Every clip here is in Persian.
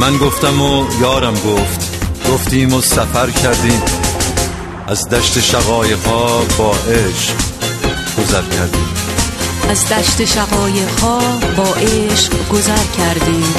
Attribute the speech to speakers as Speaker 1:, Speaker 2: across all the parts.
Speaker 1: من گفتم و یارم گفتیم و سفر کردیم، از دشت شقایق‌ها با عشق گذر کردیم.
Speaker 2: از دشت شقایق‌ها با عشق گذر کردیم.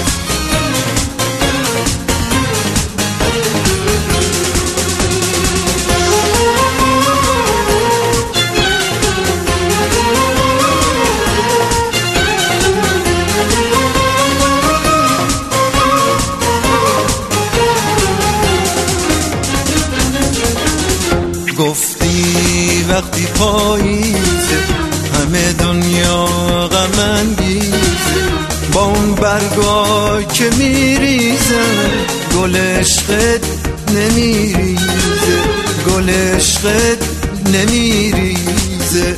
Speaker 1: گفتی وقتی پاییزه همه دنیا غم انگیزه، با اون برگا که میریزن گل عشقت نمیریزه، گل عشقت نمیریزه.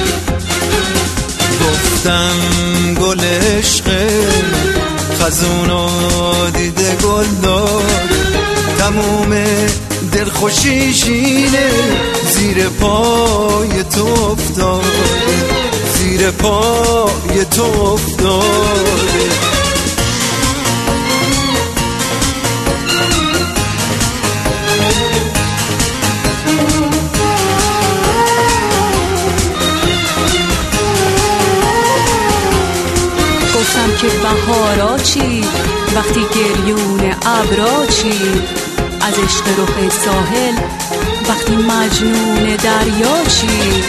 Speaker 1: گفتم گل عشقت خزونو دیده گل داد، تموم دلخوشیش اینه زیر پای تو افتاده، زیر پای تو افتاده.
Speaker 2: گفتم که بهارا چی وقتی گریون ابرا چی، از عشق رخ ساحل وقتی مجنون دریا چی.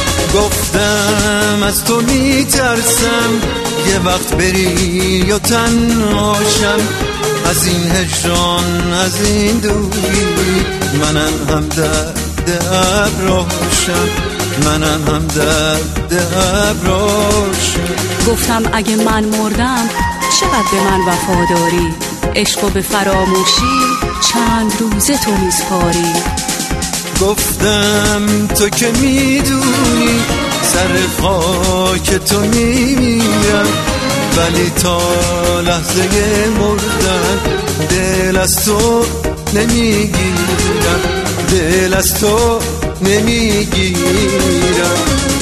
Speaker 1: گفتم از تو میترسم یه وقت بری و تنهاشم، از این هجران از این دوری منم هم درد ابراشم، منم هم درد ابراشم.
Speaker 2: گفتم اگه من مردم چقدر به من وفاداری، عشق و به فراموشی چند روزه تو میسپاری.
Speaker 1: گفتم تو که میدونی سر خاک تو میمیرم، ولی تا لحظه مردن دل از تو نمیگیرم، دل از تو نمیگیرم.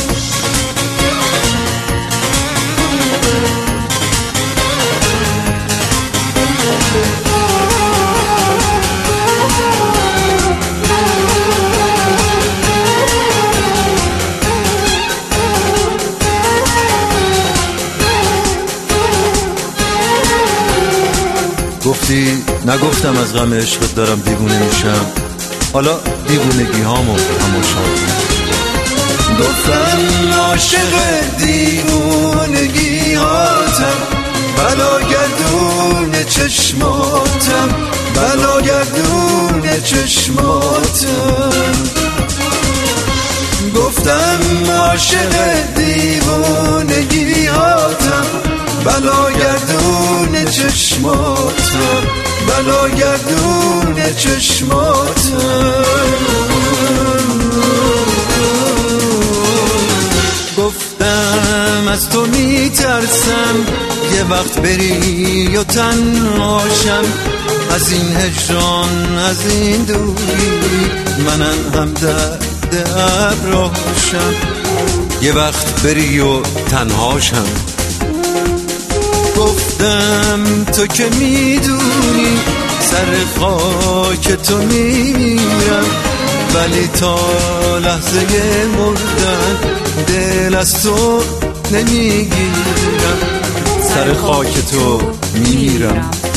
Speaker 1: گفتی نگفتم از غم عشقت دارم دیوونه میشم، حالا دیوونگی هامو تماشا کن. گفتم عاشق دیوونگی هاتم، بلاگردون چشماتم، بلاگردون چشماتم. گفتم عاشق دیوونگی هاتم، بلاگردون چشماتم، بلاگردون چشماتم. گفتم از تو میترسم یه وقت بری و تنهاشم، از این هجران از این دوری منم هم درد ابراشم، یه وقت بری و تنهاشم. گفتم تو که میدونی سر خاک تو میمیرم، ولی تا لحظه مردن دل از تو نمیگیرم، سر خاک تو میمیرم.